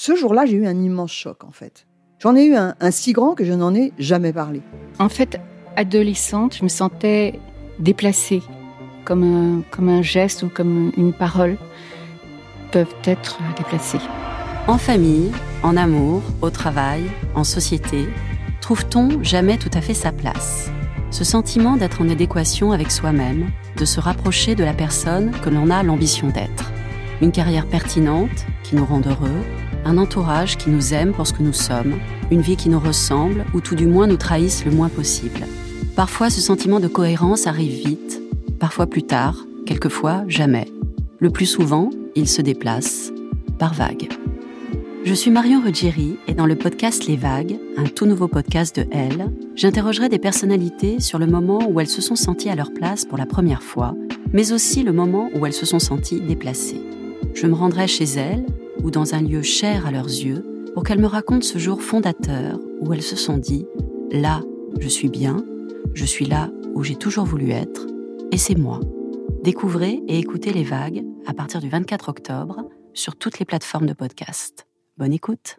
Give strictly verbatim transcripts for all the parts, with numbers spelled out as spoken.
Ce jour-là, j'ai eu un immense choc, en fait. J'en ai eu un, un si grand que je n'en ai jamais parlé. En fait, adolescente, je me sentais déplacée, comme un, comme un geste ou comme une parole peuvent être déplacées. En famille, en amour, au travail, en société, trouve-t-on jamais tout à fait sa place ? Ce sentiment d'être en adéquation avec soi-même, de se rapprocher de la personne que l'on a l'ambition d'être. Une carrière pertinente qui nous rend heureux, un entourage qui nous aime pour ce que nous sommes, une vie qui nous ressemble ou tout du moins nous trahisse le moins possible. Parfois, ce sentiment de cohérence arrive vite, parfois plus tard, quelquefois jamais. Le plus souvent, il se déplace par vagues. Je suis Marion Ruggieri et dans le podcast Les Vagues, un tout nouveau podcast de Elle, j'interrogerai des personnalités sur le moment où elles se sont senties à leur place pour la première fois, mais aussi le moment où elles se sont senties déplacées. Je me rendrai chez elles ou dans un lieu cher à leurs yeux pour qu'elles me racontent ce jour fondateur où elles se sont dit « Là, je suis bien, je suis là où j'ai toujours voulu être, et c'est moi ». Découvrez et écoutez Les Vagues à partir du vingt-quatre octobre sur toutes les plateformes de podcast. Bonne écoute.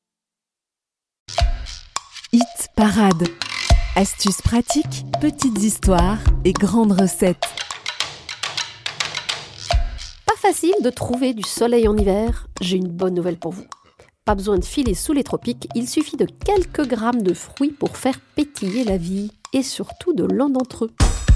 Hit Parade. Astuces pratiques, petites histoires et grandes recettes. Pas facile de trouver du soleil en hiver ? J'ai une bonne nouvelle pour vous. Pas besoin de filer sous les tropiques, il suffit de quelques grammes de fruits pour faire pétiller la vie, et surtout de l'un d'entre eux.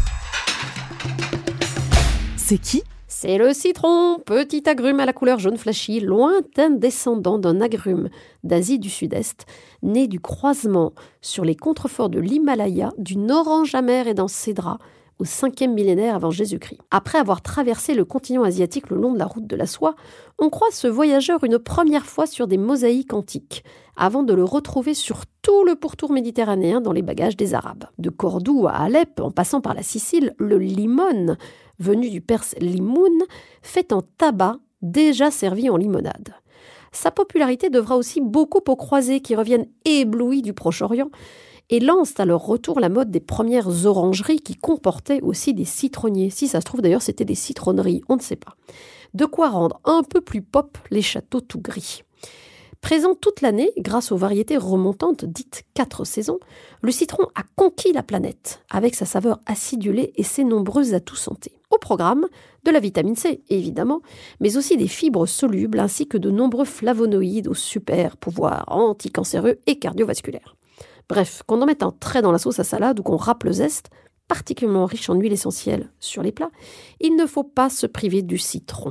C'est qui ? C'est le citron, petit agrume à la couleur jaune flashy, lointain descendant d'un agrume d'Asie du Sud-Est, né du croisement sur les contreforts de l'Himalaya, d'une orange amère et d'un cédrat, au cinquième millénaire avant Jésus-Christ. Après avoir traversé le continent asiatique le long de la route de la soie, on croise ce voyageur une première fois sur des mosaïques antiques, avant de le retrouver sur tout le pourtour méditerranéen dans les bagages des Arabes. De Cordoue à Alep, en passant par la Sicile, le limone, venu du perse limoun, fait un tabac déjà servi en limonade. Sa popularité devra aussi beaucoup aux croisés qui reviennent éblouis du Proche-Orient et lancent à leur retour la mode des premières orangeries qui comportaient aussi des citronniers. Si ça se trouve d'ailleurs, c'était des citronneries, on ne sait pas. De quoi rendre un peu plus pop les châteaux tout gris. Présent toute l'année, grâce aux variétés remontantes dites quatre saisons, le citron a conquis la planète, avec sa saveur acidulée et ses nombreux atouts santé. Au programme, de la vitamine C, évidemment, mais aussi des fibres solubles ainsi que de nombreux flavonoïdes aux super pouvoirs anticancéreux et cardiovasculaires. Bref, qu'on en mette un trait dans la sauce à salade ou qu'on râpe le zeste, particulièrement riche en huile essentielle sur les plats, il ne faut pas se priver du citron.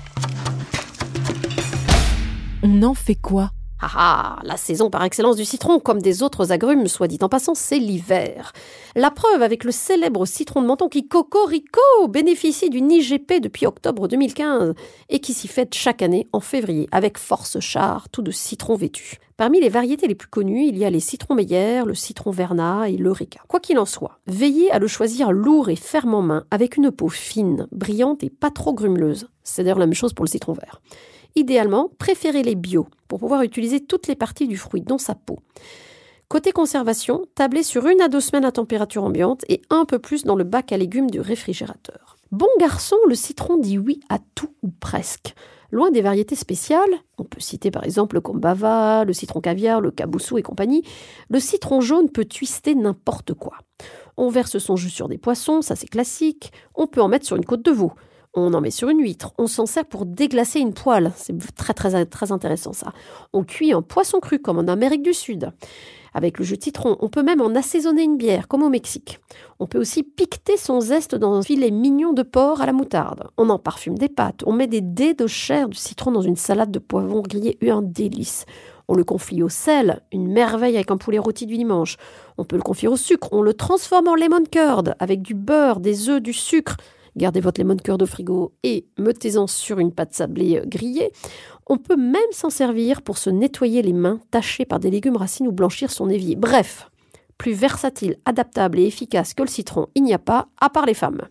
On en fait quoi ? Ah ah, la saison par excellence du citron, comme des autres agrumes, soit dit en passant, c'est l'hiver. La preuve avec le célèbre citron de Menton qui, cocorico, bénéficie d'une I G P depuis octobre deux mille quinze et qui s'y fête chaque année en février avec force char, tout de citron vêtu. Parmi les variétés les plus connues, il y a les citrons Meyer, le citron Vernat et l'Eureka. Quoi qu'il en soit, veillez à le choisir lourd et ferme en main, avec une peau fine, brillante et pas trop grumeleuse. C'est d'ailleurs la même chose pour le citron vert. Idéalement, préférez les bio pour pouvoir utiliser toutes les parties du fruit, dont sa peau. Côté conservation, tablez sur une à deux semaines à température ambiante et un peu plus dans le bac à légumes du réfrigérateur. Bon garçon, le citron dit oui à tout ou presque. Loin des variétés spéciales, on peut citer par exemple le Kombava, le citron caviar, le Kaboussou et compagnie, le citron jaune peut twister n'importe quoi. On verse son jus sur des poissons, ça c'est classique, on peut en mettre sur une côte de veau. On en met sur une huître, on s'en sert pour déglacer une poêle, c'est très très très intéressant ça. On cuit un poisson cru comme en Amérique du Sud. Avec le jus de citron, on peut même en assaisonner une bière comme au Mexique. On peut aussi piqueter son zeste dans un filet mignon de porc à la moutarde. On en parfume des pâtes, on met des dés de chair de citron dans une salade de poivrons grillés, un délice. On le confie au sel, une merveille avec un poulet rôti du dimanche. On peut le confier au sucre, on le transforme en lemon curd avec du beurre, des œufs, du sucre. Gardez votre lemon curd au frigo et mettez-en sur une pâte sablée grillée. On peut même s'en servir pour se nettoyer les mains tachées par des légumes racines ou blanchir son évier. Bref, plus versatile, adaptable et efficace que le citron, il n'y a pas, à part les femmes.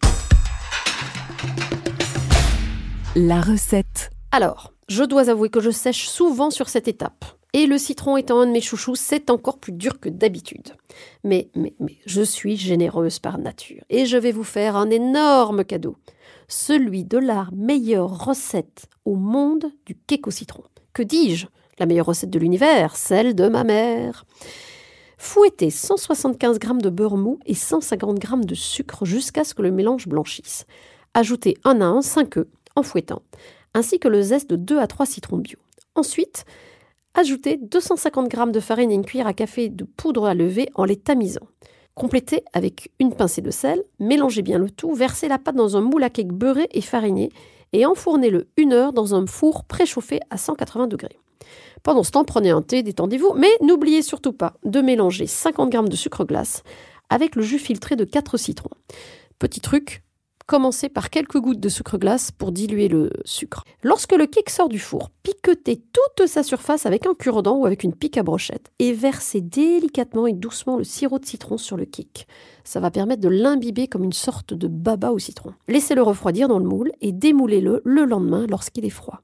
La recette. Alors, je dois avouer que je sèche souvent sur cette étape. Et le citron étant un de mes chouchous, c'est encore plus dur que d'habitude. Mais, mais, mais, je suis généreuse par nature. Et je vais vous faire un énorme cadeau. Celui de la meilleure recette au monde du cake au citron. Que dis-je ? La meilleure recette de l'univers, celle de ma mère. Fouettez cent soixante-quinze grammes de beurre mou et cent cinquante grammes de sucre jusqu'à ce que le mélange blanchisse. Ajoutez un à un cinq œufs en fouettant, ainsi que le zeste de deux à trois citrons bio. Ensuite, ajoutez deux cent cinquante grammes de farine et une cuillère à café de poudre à lever en les tamisant. Complétez avec une pincée de sel, mélangez bien le tout, versez la pâte dans un moule à cake beurré et fariné et enfournez-le une heure dans un four préchauffé à cent quatre-vingts degrés. Pendant ce temps, prenez un thé, détendez-vous, mais n'oubliez surtout pas de mélanger cinquante grammes de sucre glace avec le jus filtré de quatre citrons. Petit truc, commencez par quelques gouttes de sucre glace pour diluer le sucre. Lorsque le cake sort du four, piquetez toute sa surface avec un cure-dent ou avec une pique à brochette et versez délicatement et doucement le sirop de citron sur le cake. Ça va permettre de l'imbiber comme une sorte de baba au citron. Laissez-le refroidir dans le moule et démoulez-le le lendemain lorsqu'il est froid.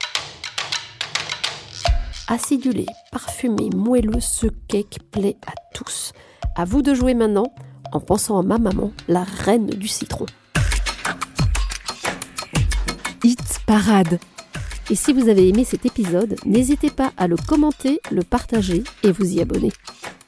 Acidulé, parfumé, moelleux, ce cake plaît à tous. À vous de jouer maintenant en pensant à ma maman, la reine du citron. Hit Parade. Et si vous avez aimé cet épisode, n'hésitez pas à le commenter, le partager et vous y abonner.